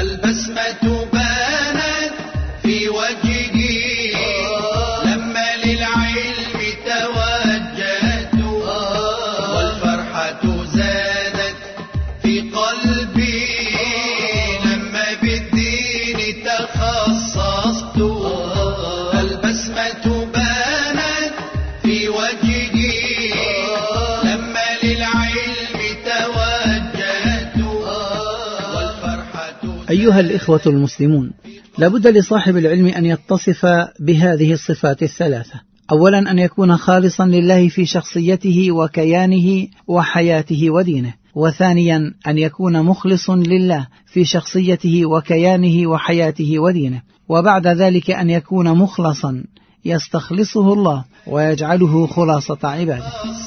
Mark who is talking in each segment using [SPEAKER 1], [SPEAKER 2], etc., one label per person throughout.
[SPEAKER 1] البسمة بانت في وجهه لما للعلم توجهت، والفرحة زادت في قلبي لما بالدين تخصصت. البسمة بانت في وجهه لما للعلم توجهت، والفرحة.
[SPEAKER 2] أيها الإخوة المسلمون، لابد لصاحب العلم أن يتصف بهذه الصفات الثلاثة: أولا أن يكون خالصا لله في شخصيته وكيانه وحياته ودينه، وثانيا أن يكون مخلص لله في شخصيته وكيانه وحياته ودينه، وبعد ذلك أن يكون مخلصا يستخلصه الله ويجعله خلاصة عباده.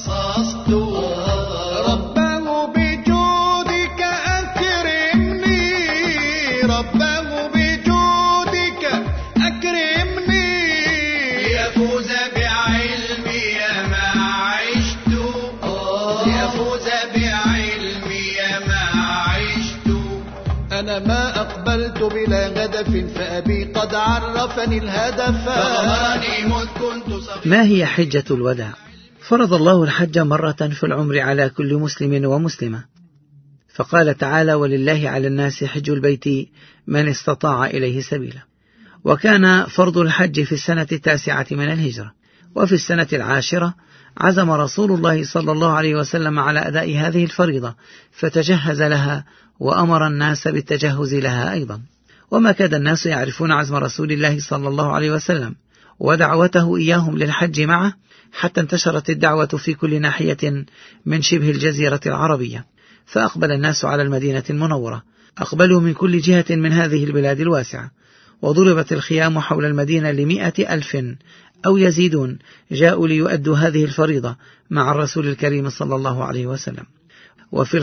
[SPEAKER 1] أنا ما أقبلت بلا هدف فأبي قد عرفني الهدف.
[SPEAKER 2] ما هي حجة الوداع؟ فرض الله الحج مرة في العمر على كل مسلم ومسلمة، فقال تعالى: ولله على الناس حج البيت من استطاع إليه سبيلا. وكان فرض الحج في السنة 9 من الهجرة، وفي السنة 10 عزم رسول الله صلى الله عليه وسلم على أداء هذه الفريضة، فتجهز لها وأمر الناس بالتجهز لها أيضا. وما كاد الناس يعرفون عزم رسول الله صلى الله عليه وسلم ودعوته إياهم للحج معه، حتى انتشرت الدعوة في كل ناحية من شبه الجزيرة العربية، فأقبل الناس على المدينة المنورة، أقبلوا من كل جهة من هذه البلاد الواسعة، وضربت الخيام حول المدينة 100,000 أو يزيدون جاءوا ليؤدوا هذه الفريضة مع الرسول الكريم صلى الله عليه وسلم. وفي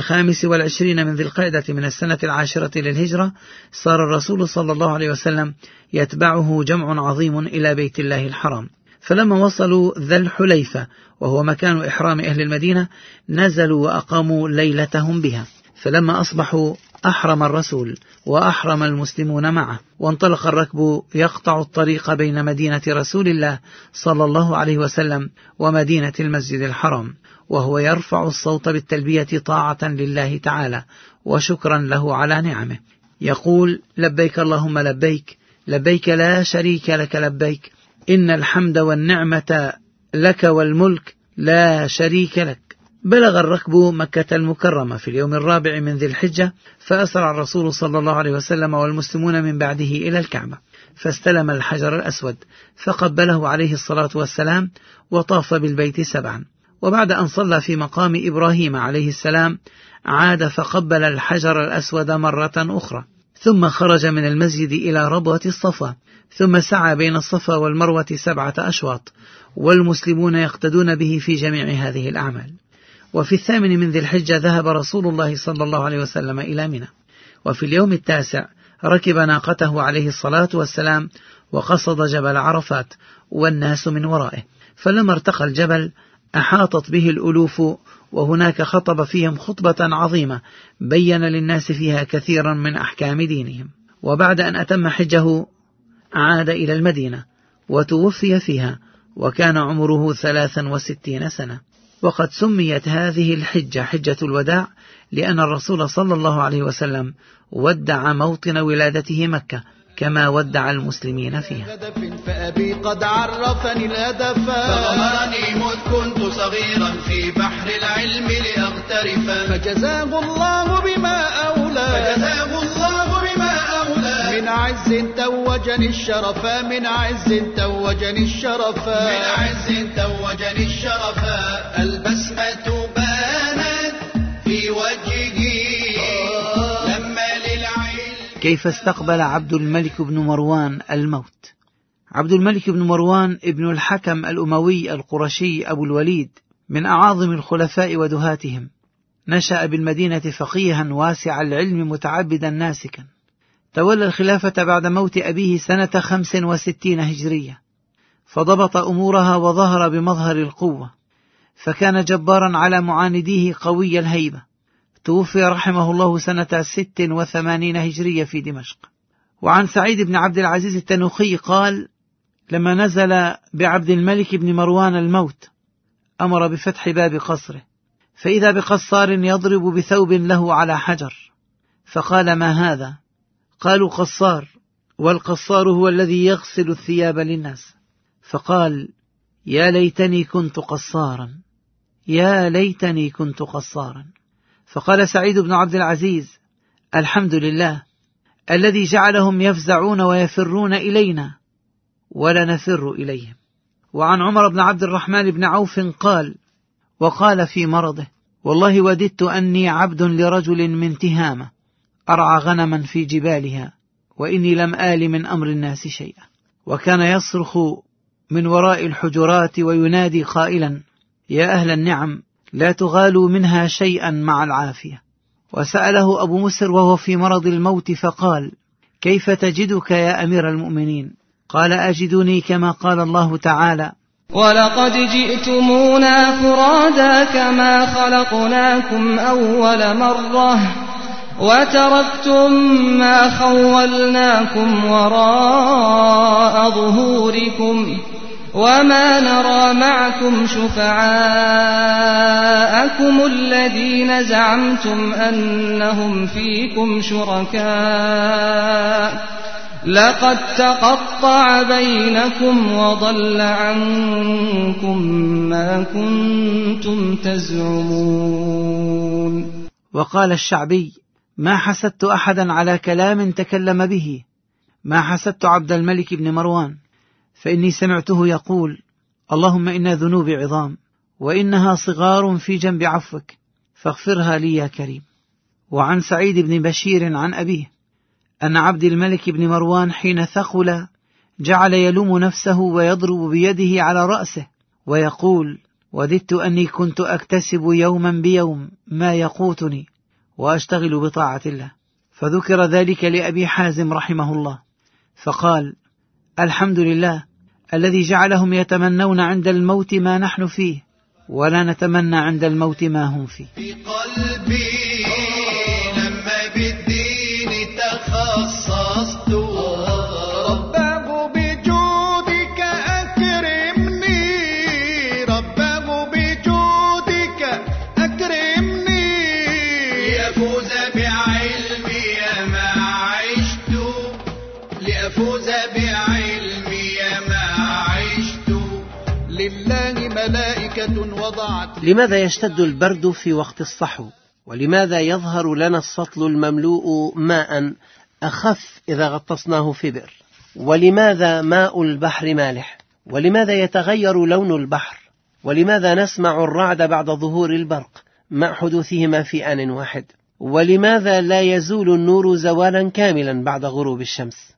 [SPEAKER 2] 25 من ذي القعدة من السنة 10 للهجرة صار الرسول صلى الله عليه وسلم يتبعه جمع عظيم إلى بيت الله الحرام، فلما وصلوا ذا الحليفة وهو مكان إحرام أهل المدينة نزلوا وأقاموا ليلتهم بها، فلما أصبحوا أحرم الرسول وأحرم المسلمون معه، وانطلق الركب يقطع الطريق بين مدينة رسول الله صلى الله عليه وسلم ومدينة المسجد الحرام، وهو يرفع الصوت بالتلبية طاعة لله تعالى وشكرا له على نعمه، يقول: لبيك اللهم لبيك، لبيك لا شريك لك لبيك، إن الحمد والنعمة لك والملك لا شريك لك. بلغ الركب مكة المكرمة في اليوم 4 من ذي الحجة، فأسرع الرسول صلى الله عليه وسلم والمسلمون من بعده إلى الكعبة، فاستلم الحجر الأسود فقبله عليه الصلاة والسلام وطاف بالبيت 7، وبعد أن صلى في مقام إبراهيم عليه السلام عاد فقبل الحجر الأسود مرة أخرى، ثم خرج من المسجد إلى ربوة الصفا، ثم سعى بين الصفا والمروة 7 أشواط، والمسلمون يقتدون به في جميع هذه الأعمال. وفي 8 من ذي الحجة ذهب رسول الله صلى الله عليه وسلم إلى منى، وفي اليوم 9 ركب ناقته عليه الصلاة والسلام وقصد جبل عرفات والناس من ورائه، فلما ارتقى الجبل أحاطت به الألوف، وهناك خطب فيهم خطبة عظيمة بين للناس فيها كثيرا من أحكام دينهم. وبعد أن أتم حجه عاد إلى المدينة وتوفي فيها، وكان عمره 63 سنة. وقد سميت هذه الحجة حجة الوداع لأن الرسول صلى الله عليه وسلم ودع موطن ولادته مكة كما ودع المسلمين فيها.
[SPEAKER 1] فأبي قد عرفني الهدف، فغمرني مذ كنت صغيرا في بحر العلم لأغترف، فجزاه الله بما أولى، فجزاه الله بما أولى، من عز توجني الشرف، من عز توجني الشرف، من عز توجني الشرف. البسمة بانت في وجهه لما للعلم.
[SPEAKER 2] كيف استقبل عبد الملك بن مروان الموت؟ عبد الملك بن مروان ابن الحكم الأموي القرشي أبو الوليد من أعاظم الخلفاء ودهاتهم، نشأ بالمدينة فقيها واسع العلم متعبدا ناسكا، تولى الخلافة بعد موت أبيه سنة 65 هجرية، فضبط أمورها وظهر بمظهر القوة، فكان جبارا على معانديه قوي الهيبة، توفي رحمه الله سنة 86 هجرية في دمشق. وعن سعيد بن عبد العزيز التنوخي قال: لما نزل بعبد الملك بن مروان الموت أمر بفتح باب قصره، فإذا بقصار يضرب بثوب له على حجر، فقال: ما هذا؟ قالوا: قصار، والقصار هو الذي يغسل الثياب للناس. فقال: يا ليتني كنت قصارا، يا ليتني كنت قصارا. فقال سعيد بن عبد العزيز: الحمد لله الذي جعلهم يفزعون ويفرون إلينا ولا نفر إليهم. وعن عمر بن عبد الرحمن بن عوف قال: وقال في مرضه: والله وددت أني عبد لرجل من تهامة أرعى غنما في جبالها، وإني لم آل من أمر الناس شيئا. وكان يصرخ من وراء الحجرات وينادي قائلا: يا أهل النعم لا تغالوا منها شيئا مع العافية. وسأله أبو مسر وهو في مرض الموت فقال: كيف تجدك يا أمير المؤمنين؟ قال: أجدني كما قال الله تعالى:
[SPEAKER 3] ولقد جئتمونا فرادا كما خلقناكم أول مرة وتركتم ما خولناكم وراء ظهوركم وما نرى معكم شفعاءكم الذين زعمتم أنهم فيكم شركاء لقد تقطع بينكم وضل عنكم ما كنتم تزعمون.
[SPEAKER 2] وقال الشعبي: ما حسدت أحدا على كلام تكلم به، ما حسدت عبد الملك بن مروان، فإني سمعته يقول: اللهم إن ذنوبي عظام وإنها صغار في جنب عفوك فاغفرها لي يا كريم. وعن سعيد بن بشير عن أبيه أن عبد الملك بن مروان حين ثقل جعل يلوم نفسه ويضرب بيده على رأسه ويقول: وددت أني كنت أكتسب يوما بيوم ما يقوتني وأشتغل بطاعة الله. فذكر ذلك لأبي حازم رحمه الله فقال: الحمد لله الذي جعلهم يتمنون عند الموت ما نحن فيه ولا نتمنى عند الموت ما هم فيه.
[SPEAKER 1] في قلبي لما بالدين تخصصت رباه بجودك أكرمني، رباه بجودك أكرمني لأفوز بعلمي ما عشت، لأفوز بعلمي ما عشت لله ملائكة وضعت.
[SPEAKER 4] لماذا يشتد البرد في وقت الصحو؟ ولماذا يظهر لنا السطل المملوء ماء أخف إذا غطسناه في بئر؟ ولماذا ماء البحر مالح؟ ولماذا يتغير لون البحر؟ ولماذا نسمع الرعد بعد ظهور البرق مع حدوثهما في آن واحد؟ ولماذا لا يزول النور زوالا كاملا بعد غروب الشمس؟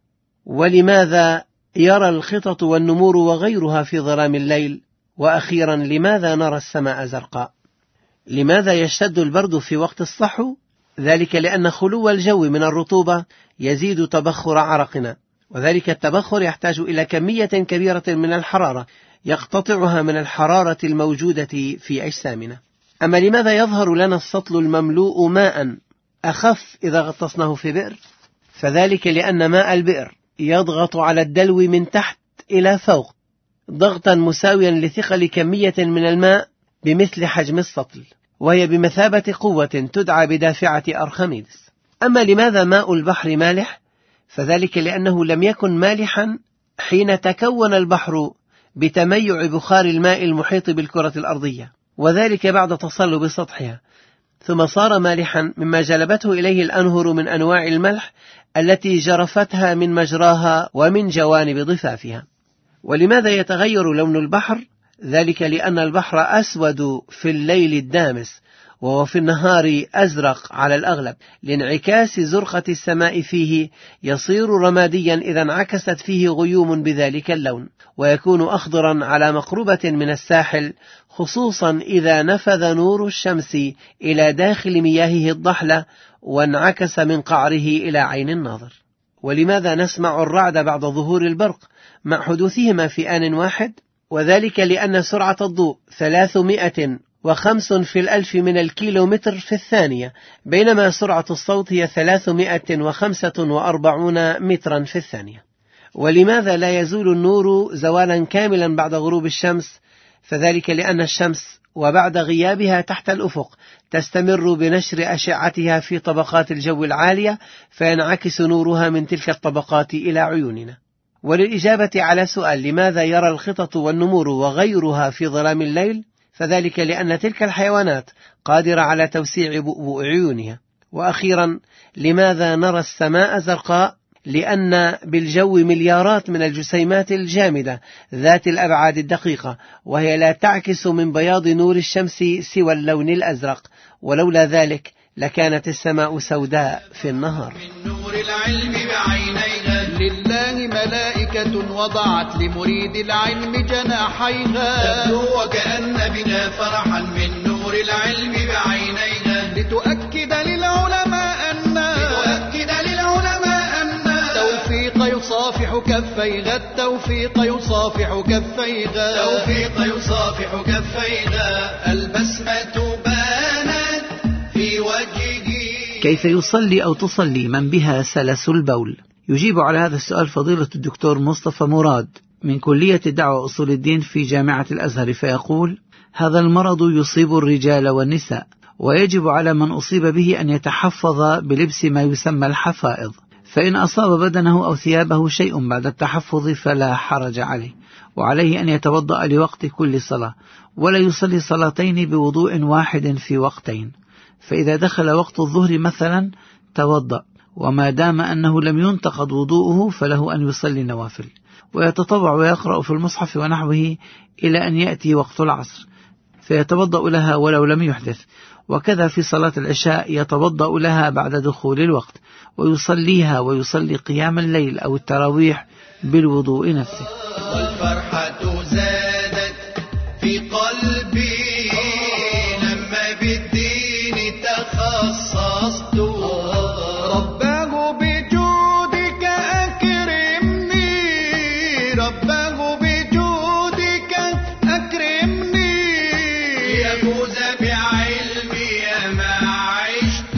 [SPEAKER 4] ولماذا يرى الخطط والنمور وغيرها في ظلام الليل؟ وأخيرا لماذا نرى السماء زرقاء؟ لماذا يشتد البرد في وقت الصحو؟ ذلك لأن خلو الجو من الرطوبة يزيد تبخر عرقنا، وذلك التبخر يحتاج إلى كمية كبيرة من الحرارة يقتطعها من الحرارة الموجودة في أجسامنا. أما لماذا يظهر لنا السطل المملوء ماء أخف إذا غطسناه في بئر؟ فذلك لأن ماء البئر يضغط على الدلو من تحت إلى فوق ضغطا مساويا لثقل كمية من الماء بمثل حجم السطل، وهي بمثابة قوة تدعى بدافعة أرخميدس. أما لماذا ماء البحر مالح؟ فذلك لأنه لم يكن مالحا حين تكون البحر بتميع بخار الماء المحيط بالكرة الأرضية، وذلك بعد تصلب سطحها، ثم صار مالحا مما جلبته إليه الأنهر من أنواع الملح التي جرفتها من مجراها ومن جوانب ضفافها. ولماذا يتغير لون البحر؟ ذلك لأن البحر أسود في الليل الدامس، وهو في النهار أزرق على الأغلب، لانعكاس زرقة السماء فيه يصير رماديا إذا انعكست فيه غيوم بذلك اللون، ويكون أخضرا على مقربة من الساحل، خصوصا إذا نفذ نور الشمس إلى داخل مياهه الضحلة وانعكس من قعره إلى عين الناظر. ولماذا نسمع الرعد بعد ظهور البرق مع حدوثهما في آن واحد؟ وذلك لأن سرعة الضوء 350 و5 في الألف من الكيلومتر في الثانية، بينما سرعة الصوت هي 345 مترا في الثانية. ولماذا لا يزول النور زوالا كاملا بعد غروب الشمس؟ فذلك لأن الشمس وبعد غيابها تحت الأفق تستمر بنشر أشعتها في طبقات الجو العالية، فينعكس نورها من تلك الطبقات إلى عيوننا. وللإجابة على سؤال لماذا يرى الخطط والنمور وغيرها في ظلام الليل، فذلك لأن تلك الحيوانات قادرة على توسيع بؤبؤ عيونها. وأخيرا، لماذا نرى السماء زرقاء؟ لأن بالجو مليارات من الجسيمات الجامدة ذات الأبعاد الدقيقة، وهي لا تعكس من بياض نور الشمس سوى اللون الأزرق، ولولا ذلك لكانت السماء سوداء في النهار.
[SPEAKER 1] من نور العلم بعينيها لله ملائكة وضعت لمريد العلم جناحيها، تبدو وكأن بنا فرحا من نور العلم بعينيها، لتؤكد للعلماء أن التوفيق يصافح كفيها، التوفيق يصافح كفيها، البسمة بانت في وجهه.
[SPEAKER 2] كيف يصلي أو تصلي من بها سلس البول؟ يجيب على هذا السؤال فضيلة الدكتور مصطفى مراد من كلية الدعوة أصول الدين في جامعة الأزهر، فيقول: هذا المرض يصيب الرجال والنساء، ويجب على من أصيب به أن يتحفظ بلبس ما يسمى الحفائظ، فإن أصاب بدنه أو ثيابه شيء بعد التحفظ فلا حرج عليه، وعليه أن يتوضأ لوقت كل صلاة، ولا يصلي صلاتين بوضوء واحد في وقتين. فإذا دخل وقت الظهر مثلا توضأ، وما دام أنه لم ينتقض وضوءه فله أن يصلي النوافل، ويتطوع ويقرأ في المصحف ونحوه إلى أن يأتي وقت العصر فيتوضأ لها ولو لم يحدث. وكذا في صلاة العشاء يتوضأ لها بعد دخول الوقت، ويصليها ويصلي قيام الليل أو التراويح بالوضوء نفسه.
[SPEAKER 1] والفرحة زادت في قلبي لما بالدين تخصصت، رباه بجودك أكرمني، رباه بجودك أكرمني، لأفوز بعلمي ما عشت،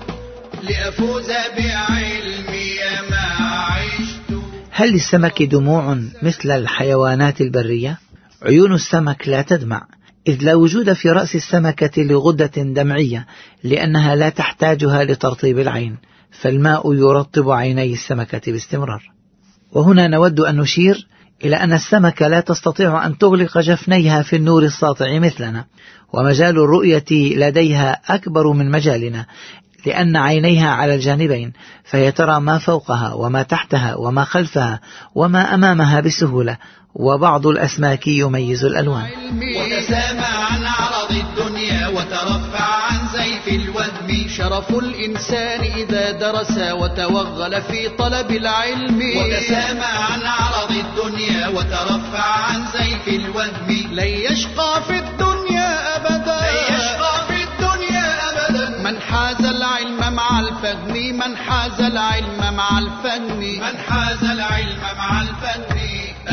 [SPEAKER 1] لأفوز بعلمي ما عشت.
[SPEAKER 2] هل للسمك دموع مثل الحيوانات البرية؟ عيون السمك لا تدمع، إذ لا وجود في رأس السمكة لغدة دمعية، لأنها لا تحتاجها لترطيب العين، فالماء يرطب عيني السمكة باستمرار. وهنا نود أن نشير إلى أن السمكة لا تستطيع أن تغلق جفنيها في النور الساطع مثلنا، ومجال الرؤية لديها أكبر من مجالنا، لأن عينيها على الجانبين، فهي ترى ما فوقها وما تحتها وما خلفها وما أمامها بسهولة. وبعض الأسماك يميز الألوان.
[SPEAKER 1] وتسامى عن عرض الدنيا وترفع عن زيف الوهم، شرف الإنسان إذا درس وتوغل في طلب العلم. وتسامى عن عرض الدنيا وترفع عن زيف الوهم، لن يشقى في الدنيا أبدا، لن يشقى في الدنيا أبدا، من حاز العلم مع الفهم، من حاز العلم مع الفهم، من حاز العلم مع الفهم.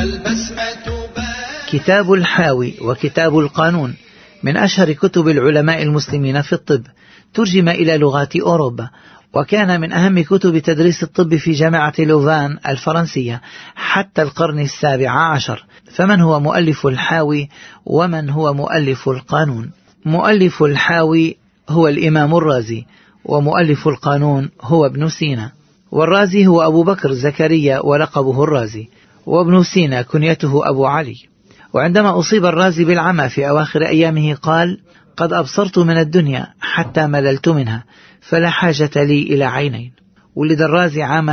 [SPEAKER 2] كتاب الحاوي وكتاب القانون من أشهر كتب العلماء المسلمين في الطب، ترجم إلى لغات أوروبا، وكان من أهم كتب تدريس الطب في جامعة لوفان الفرنسية حتى القرن 17. فمن هو مؤلف الحاوي ومن هو مؤلف القانون؟ مؤلف الحاوي هو الإمام الرازي، ومؤلف القانون هو ابن سينا. والرازي هو أبو بكر زكريا ولقبه الرازي، وابن سينا كنيته أبو علي. وعندما أصيب الرازي بالعمى في أواخر أيامه قال: قد أبصرت من الدنيا حتى مللت منها، فلا حاجة لي إلى عينين. ولد الرازي عام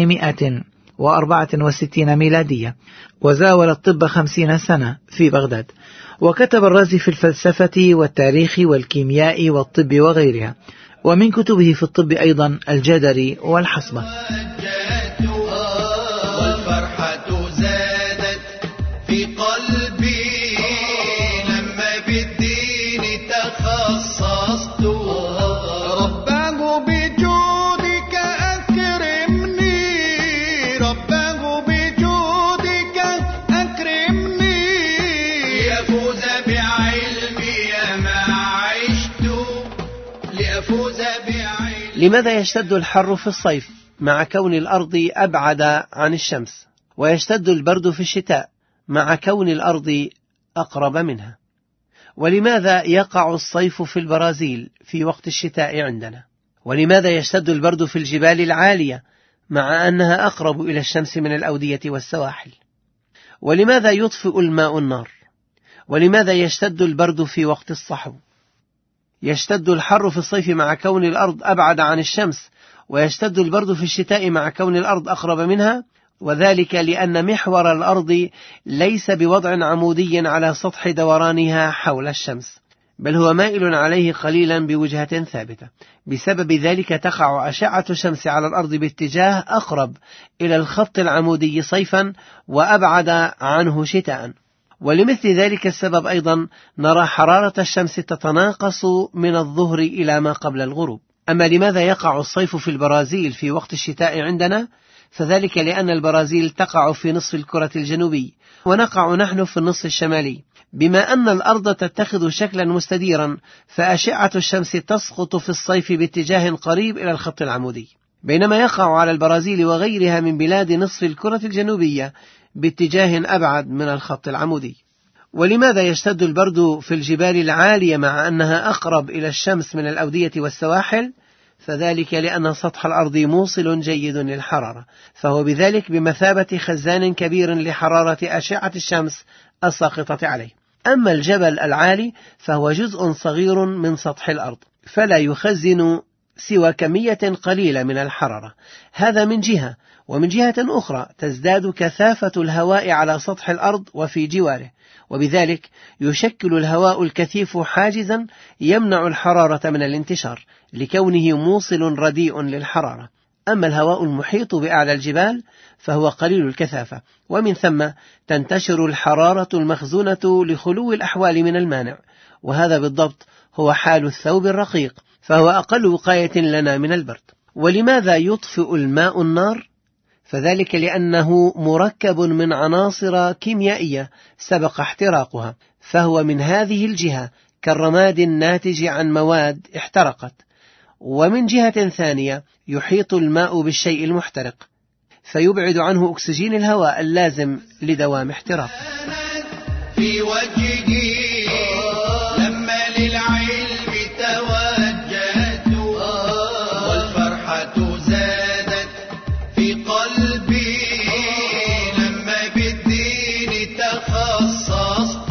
[SPEAKER 2] 864 ميلادية، وزاول الطب 50 سنة في بغداد. وكتب الرازي في الفلسفة والتاريخ والكيمياء والطب وغيرها، ومن كتبه في الطب أيضا الجدري والحصبة.
[SPEAKER 1] والفرحة زادت في قلبي لما بالدين تخصصت، رباه بجودك أكرمني، رباه بجودك أكرمني، ليفوز بعلمي ما
[SPEAKER 4] لماذا يشتد الحر في الصيف مع كون الأرض أبعد عن الشمس، ويشتد البرد في الشتاء مع كون الأرض أقرب منها؟ ولماذا يقع الصيف في البرازيل في وقت الشتاء عندنا؟ ولماذا يشتد البرد في الجبال العالية مع أنها أقرب إلى الشمس من الأودية والسواحل؟ ولماذا يطفئ الماء النار؟ ولماذا يشتد البرد في وقت الصحو؟ يشتد الحر في الصيف مع كون الأرض أبعد عن الشمس، ويشتد البرد في الشتاء مع كون الأرض أقرب منها، وذلك لأن محور الأرض ليس بوضع عمودي على سطح دورانها حول الشمس، بل هو مائل عليه قليلا بوجهة ثابتة. بسبب ذلك تقع أشعة الشمس على الأرض باتجاه أقرب إلى الخط العمودي صيفا وأبعد عنه شتاء. ولمثل ذلك السبب أيضا نرى حرارة الشمس تتناقص من الظهر إلى ما قبل الغروب. أما لماذا يقع الصيف في البرازيل في وقت الشتاء عندنا؟ فذلك لأن البرازيل تقع في نصف الكرة الجنوبي، ونقع نحن في النصف الشمالي. بما أن الأرض تتخذ شكلا مستديرا، فأشعة الشمس تسقط في الصيف باتجاه قريب إلى الخط العمودي، بينما يقع على البرازيل وغيرها من بلاد نصف الكرة الجنوبية باتجاه أبعد من الخط العمودي. ولماذا يشتد البرد في الجبال العالية مع أنها أقرب إلى الشمس من الأودية والسواحل؟ فذلك لأن سطح الأرض موصل جيد للحرارة، فهو بذلك بمثابة خزان كبير لحرارة أشعة الشمس الساقطة عليه. أما الجبل العالي فهو جزء صغير من سطح الأرض، فلا يخزن سوى كمية قليلة من الحرارة. هذا من جهة، ومن جهة أخرى تزداد كثافة الهواء على سطح الأرض وفي جواره، وبذلك يشكل الهواء الكثيف حاجزا يمنع الحرارة من الانتشار لكونه موصل رديء للحرارة. أما الهواء المحيط بأعلى الجبال فهو قليل الكثافة، ومن ثم تنتشر الحرارة المخزونة لخلو الأحوال من المانع، وهذا بالضبط هو حال الثوب الرقيق، فهو أقل وقاية لنا من البرد. ولماذا يطفئ الماء النار؟ فذلك لأنه مركب من عناصر كيميائية سبق احتراقها، فهو من هذه الجهة كالرماد الناتج عن مواد احترقت. ومن جهة ثانية يحيط الماء بالشيء المحترق فيبعد عنه أكسجين الهواء اللازم لدوام احتراقه.
[SPEAKER 1] في وجهه لما للعلم توجهت، والفرحة زادت في قلبي لما بالدين تخصصت،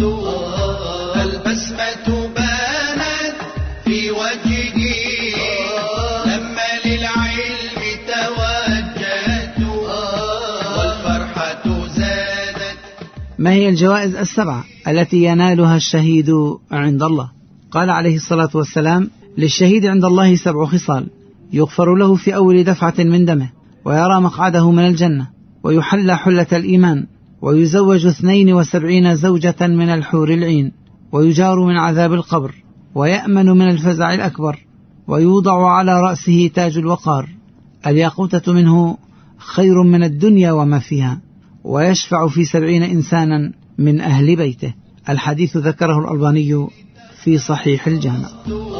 [SPEAKER 1] البسمة بانت في وجهي لما للعلم توجهت، والفرحة زادت.
[SPEAKER 2] ما هي الجوائز السبعة التي ينالها الشهيد عند الله؟ قال عليه الصلاة والسلام: للشهيد عند الله 7 خصال: يغفر له في أول دفعة من دمه، ويرى مقعده من الجنة، ويحلى حلة الإيمان، ويزوج 72 زوجة من الحور العين، ويجار من عذاب القبر، ويأمن من الفزع الأكبر، ويوضع على رأسه تاج الوقار، الياقوتة منه خير من الدنيا وما فيها، ويشفع في 70 إنسانا من أهل بيته. الحديث ذكره الألباني في صحيح الجامع.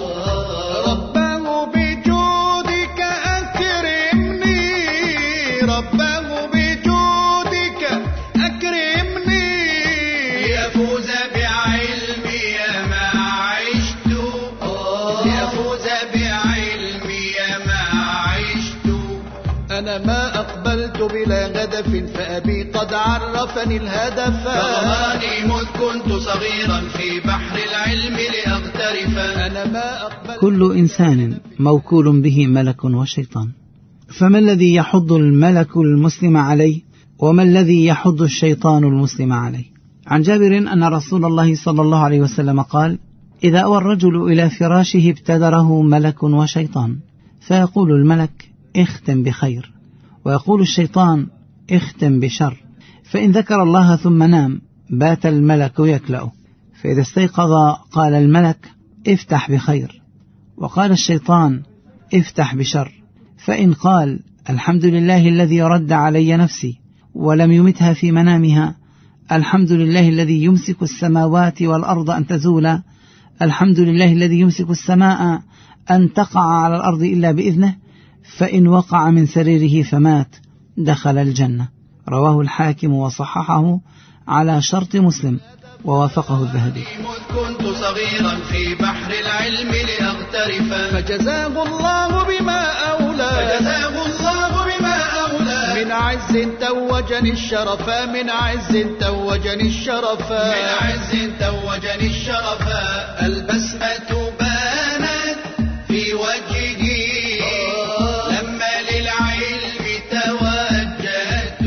[SPEAKER 1] رباه بجودك أكرمني، رباه بجودك أكرمني، لأفوز بعلمي ما عشت، لأفوز بعلمي ما عشت. أنا ما أقبلت بلا هدف، فأبي قد عرفني الهدف، فرماني مذ كنت صغيرا في بحر العلم لأغترف. أنا ما أقبلت.
[SPEAKER 2] كل إنسان موكول به ملك وشيطان، فما الذي يحض الملك المسلم عليه، وما الذي يحض الشيطان المسلم عليه؟ عن جابر أن رسول الله صلى الله عليه وسلم قال: إذا أوى الرجل إلى فراشه ابتدره ملك وشيطان، فيقول الملك: اختم بخير، ويقول الشيطان: اختم بشر. فإن ذكر الله ثم نام بات الملك يكلأه، فإذا استيقظ قال الملك: افتح بخير، وقال الشيطان: افتح بشر. فإن قال: الحمد لله الذي رد علي نفسي ولم يمتها في منامها، الحمد لله الذي يمسك السماوات والأرض أن تزولا، الحمد لله الذي يمسك السماء أن تقع على الأرض إلا بإذنه، فإن وقع من سريره فمات دخل الجنة. رواه الحاكم وصححه على شرط مسلم ووافقه الذهبي.
[SPEAKER 1] كنت صغيرا في بحر العلم لأغترف، فجزاه الله بما أولى من عز توجني الشرفا، من عز توجني الشرفا البسمة بانت في وجهه لما للعلم توجهت،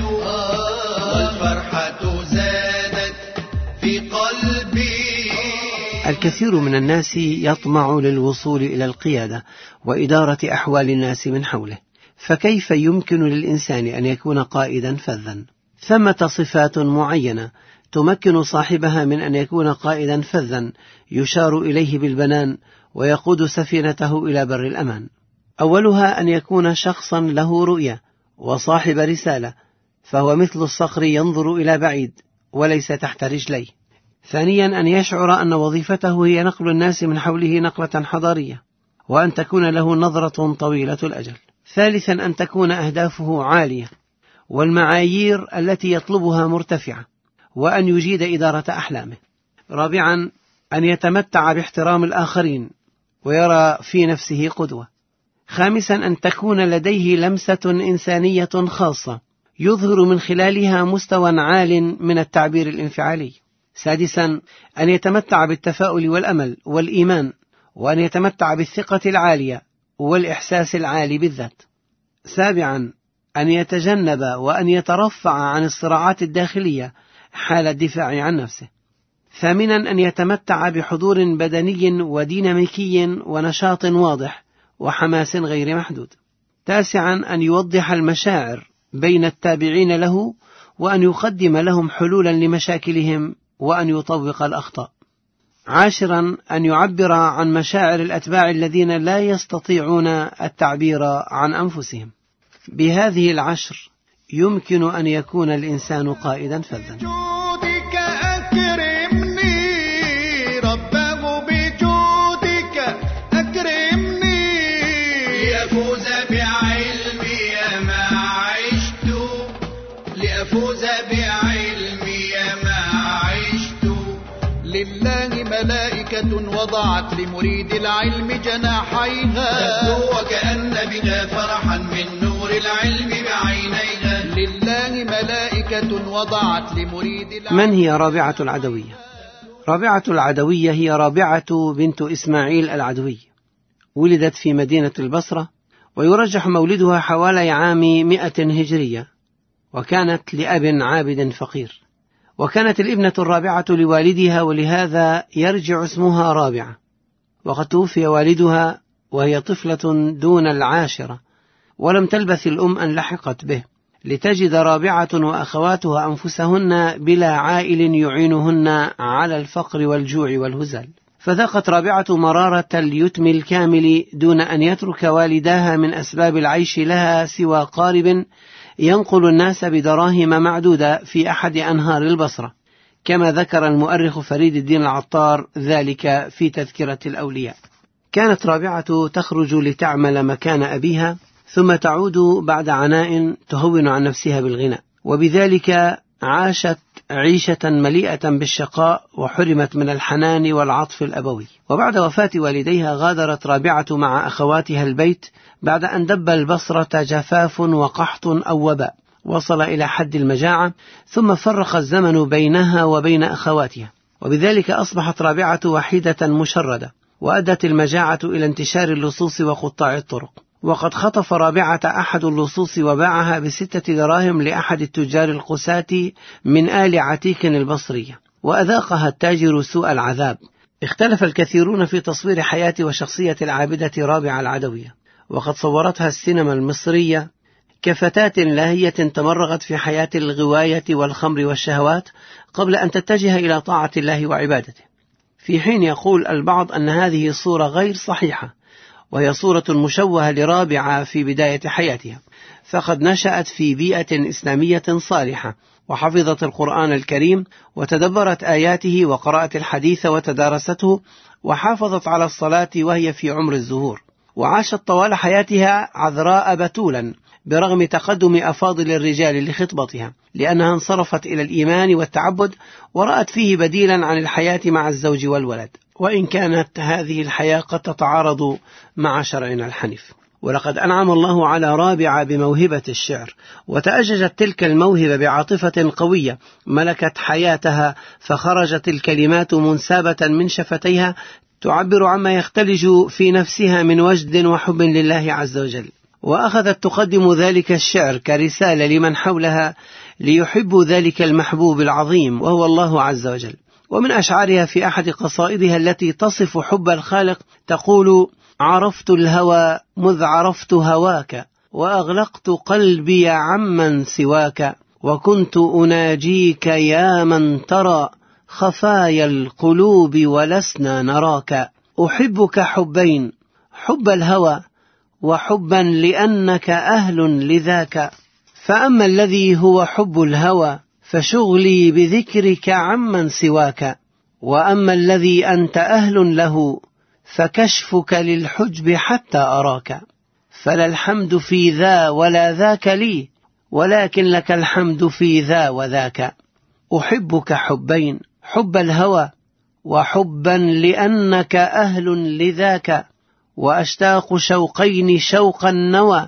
[SPEAKER 1] والفرحة زادت في قلبي.
[SPEAKER 4] الكثير من الناس يطمع للوصول إلى القيادة وإدارة أحوال الناس من حوله، فكيف يمكن للإنسان أن يكون قائدا فذا؟ ثمة صفات معينة تمكن صاحبها من أن يكون قائدا فذا يشار إليه بالبنان ويقود سفينته إلى بر الأمان. أولها أن يكون شخصا له رؤية وصاحب رسالة، فهو مثل الصقر ينظر إلى بعيد وليس تحت رجليه. ثانيا أن يشعر أن وظيفته هي نقل الناس من حوله نقلة حضارية، وأن تكون له نظرة طويلة الأجل. ثالثا أن تكون أهدافه عالية والمعايير التي يطلبها مرتفعة، وأن يجيد إدارة أحلامه. رابعا أن يتمتع باحترام الآخرين ويرى في نفسه قدوة. خامسا أن تكون لديه لمسة إنسانية خاصة يظهر من خلالها مستوى عال من التعبير الانفعالي. سادسا أن يتمتع بالتفاؤل والأمل والإيمان، وأن يتمتع بالثقة العالية والإحساس العالي بالذات. سابعا أن يتجنب وأن يترفع عن الصراعات الداخلية حال الدفاع عن نفسه. ثامنا أن يتمتع بحضور بدني وديناميكي ونشاط واضح وحماس غير محدود. تاسعا أن يوضح المشاعر بين التابعين له، وأن يقدم لهم حلولا لمشاكلهم، وأن يطوق الأخطاء. عاشرا أن يعبر عن مشاعر الأتباع الذين لا يستطيعون التعبير عن أنفسهم. بهذه العشر يمكن أن يكون الإنسان قائدا فذا.
[SPEAKER 1] بجودك أكرمني ربه، بجودك أكرمني لأفوز بعلمي ما عشت، لأفوز بعلمي ما عشت. لله ملائكة وضعت لمريد العلم جناحيها، وكأن بها فرحا من نور العلم بعينيها. لله ملائكة وضعت لمريد العلم.
[SPEAKER 4] من هي رابعة العدوية؟ رابعة العدوية هي رابعة بنت إسماعيل العدوي، ولدت في مدينة البصرة، ويرجح مولدها حوالي عام 100 هجرية، وكانت لأب عابد فقير، وكانت الابنة الرابعة لوالدها، ولهذا يرجع اسمها رابعة. وقد توفي والدها وهي طفلة دون العاشرة، ولم تلبث الأم أن لحقت به، لتجد رابعة وأخواتها أنفسهن بلا عائل يعينهن على الفقر والجوع والهزال. فذاقت رابعة مرارة اليتم الكامل دون أن يترك والداها من أسباب العيش لها سوى قارب ينقل الناس بدراهم معدودة في أحد أنهار البصرة، كما ذكر المؤرخ فريد الدين العطار ذلك في تذكرة الأولياء. كانت رابعة تخرج لتعمل مكان أبيها، ثم تعود بعد عناء تهون عن نفسها بالغناء، وبذلك عاشت عيشة مليئة بالشقاء، وحرمت من الحنان والعطف الأبوي. وبعد وفاة والديها غادرت رابعة مع أخواتها البيت بعد أن دب البصرة جفاف وقحط أو وباء وصل إلى حد المجاعة، ثم فرق الزمن بينها وبين أخواتها، وبذلك أصبحت رابعة وحيدة مشردة، وأدت المجاعة إلى انتشار اللصوص وقطاع الطرق. وقد خطف رابعة أحد اللصوص وباعها ب6 دراهم لأحد التجار القساة من آل عتيك البصرية، وأذاقها التاجر سوء العذاب. اختلف الكثيرون في تصوير حياة وشخصية العابدة رابعة العدوية، وقد صورتها السينما المصرية كفتاة لاهية تمرغت في حياة الغواية والخمر والشهوات قبل أن تتجه إلى طاعة الله وعبادته، في حين يقول البعض أن هذه صورة غير صحيحة، وهي صورة مشوهة لرابعة في بداية حياتها، فقد نشأت في بيئة إسلامية صالحة، وحفظت القرآن الكريم، وتدبرت آياته، وقرأت الحديث وتدارسته، وحافظت على الصلاة وهي في عمر الزهور. وعاشت طوال حياتها عذراء بتولا برغم تقدم أفاضل الرجال لخطبتها، لأنها انصرفت إلى الإيمان والتعبد ورأت فيه بديلا عن الحياة مع الزوج والولد، وإن كانت هذه الحياة قد تتعارض مع شرعنا الحنيف. ولقد أنعم الله على رابعة بموهبة الشعر، وتأججت تلك الموهبة بعاطفة قوية ملكت حياتها، فخرجت الكلمات منسابة من شفتيها تعبر عما يختلج في نفسها من وجد وحب لله عز وجل، وأخذت تقدم ذلك الشعر كرسالة لمن حولها ليحبوا ذلك المحبوب العظيم وهو الله عز وجل. ومن أشعارها في أحد قصائدها التي تصف حب الخالق تقول: عرفت الهوى مذ عرفت هواك، وأغلقت قلبي عمن سواك، وكنت أناجيك يا من ترى خفايا القلوب ولسنا نراك. أحبك حبين، حب الهوى وحبا لأنك أهل لذاك، فأما الذي هو حب الهوى فشغلي بذكرك عمن سواك، وأما الذي أنت أهل له فكشفك للحجب حتى أراك، فلا الحمد في ذا ولا ذاك لي، ولكن لك الحمد في ذا وذاك. أحبك حبين، حب الهوى وحبا لأنك أهل لذاك، وأشتاق شوقين شوق النوى،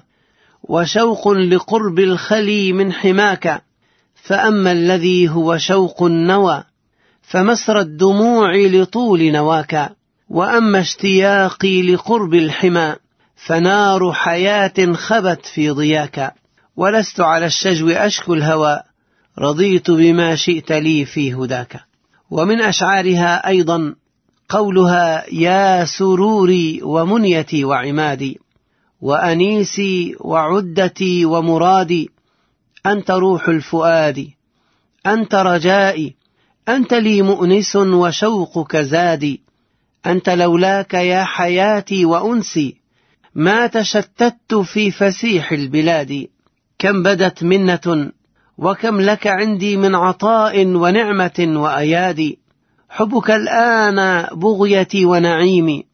[SPEAKER 4] وشوق لقرب الخلي من حماك، فأما الذي هو شوق النوى فمسر الدموع لطول نواك، وأما اشتياقي لقرب الحمى فنار حياة خبت في ضياك، ولست على الشجو أشكو الهوى، رضيت بما شئت لي في هداك. ومن أشعارها أيضا قولها: يا سروري ومنيتي وعمادي، وأنيسي وعدتي ومرادي، أنت روح الفؤاد، أنت رجائي، أنت لي مؤنس وشوقك زادي، أنت لولاك يا حياتي وأنسي، ما تشتت في فسيح البلاد. كم بدت منة وكم لك عندي من عطاء ونعمة وأيادي، حبك الآن بغيتي ونعيمي،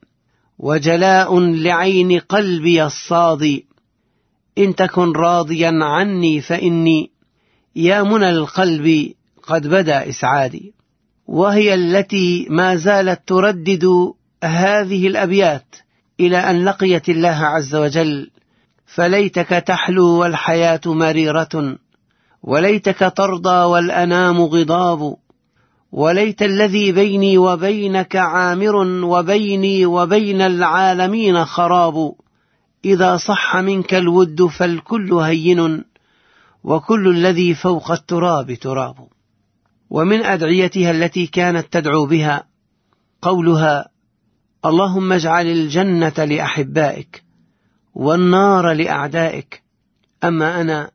[SPEAKER 4] وجلاء لعين قلبي الصادي، إن تكن راضيا عني فإني يا منى القلب قد بدا إسعادي. وهي التي ما زالت تردد هذه الأبيات إلى أن لقيت الله عز وجل: فليتك تحلو والحياة مريرة، وليتك ترضى والأنام غضاب، وليت الذي بيني وبينك عامر، وبيني وبين العالمين خراب، إذا صح منك الود فالكل هين، وكل الذي فوق التراب تراب. ومن أدعيتها التي كانت تدعو بها قولها: اللهم اجعل الجنة لأحبائك والنار لأعدائك، أما أنا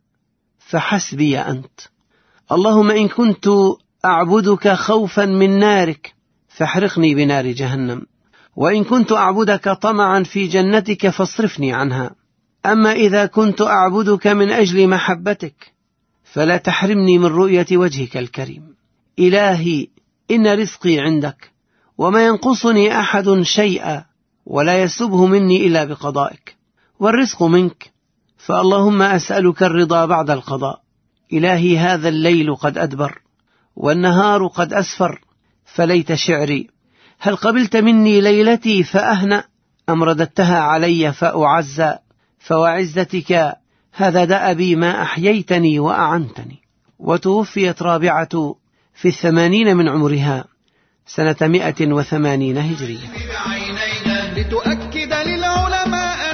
[SPEAKER 4] فحسبي أنت. اللهم إن كنت أعبدك خوفا من نارك فاحرقني بنار جهنم، وإن كنت أعبدك طمعا في جنتك فاصرفني عنها، أما إذا كنت أعبدك من أجل محبتك فلا تحرمني من رؤية وجهك الكريم. إلهي إن رزقي عندك، وما ينقصني أحد شيئا ولا يسلبه مني إلا بقضائك، والرزق منك، فاللهم أسألك الرضا بعد القضاء. إلهي هذا الليل قد أدبر والنهار قد أسفر، فليت شعري، هل قبلت مني ليلتي فأهنأ، أم رددتها علي فأعزى؟ فوعزتك هذا دأبي ما أحييتني وأعنتني. وتوفيت رابعة في 80 من عمرها سنة 180 هجرية.
[SPEAKER 1] لتؤكد للعلماء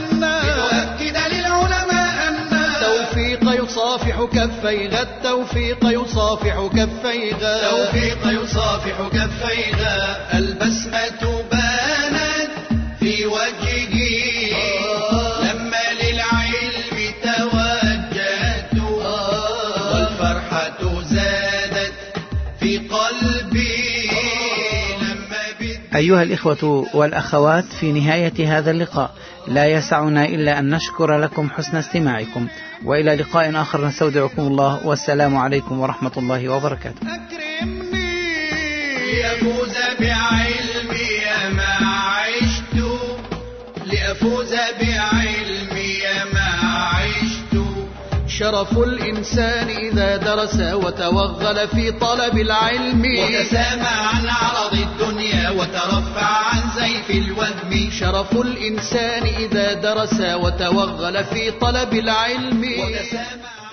[SPEAKER 1] أن التوفيق يصافح كفيها، التوفيق يصافح كفيها، التوفيق يصافح كفيها، البسمة بانت في وجهه لما للعلم توجهت، والفرحة زادت في قلبي.
[SPEAKER 2] أيها الإخوة والأخوات، في نهاية هذا اللقاء لا يسعنا إلا أن نشكر لكم حسن استماعكم، وإلى لقاء آخر نستودعكم الله، والسلام عليكم ورحمة الله وبركاته.
[SPEAKER 1] أكرمني لأفوز بعلمي ما عشت، لأفوز شرف الإنسان إذا درس وتوغل في طلب العلم وتسامى عن عرض الدنيا وترفع عن زيف الوهم. شرف الإنسان إذا درس وتوغل في طلب العلم وتسامى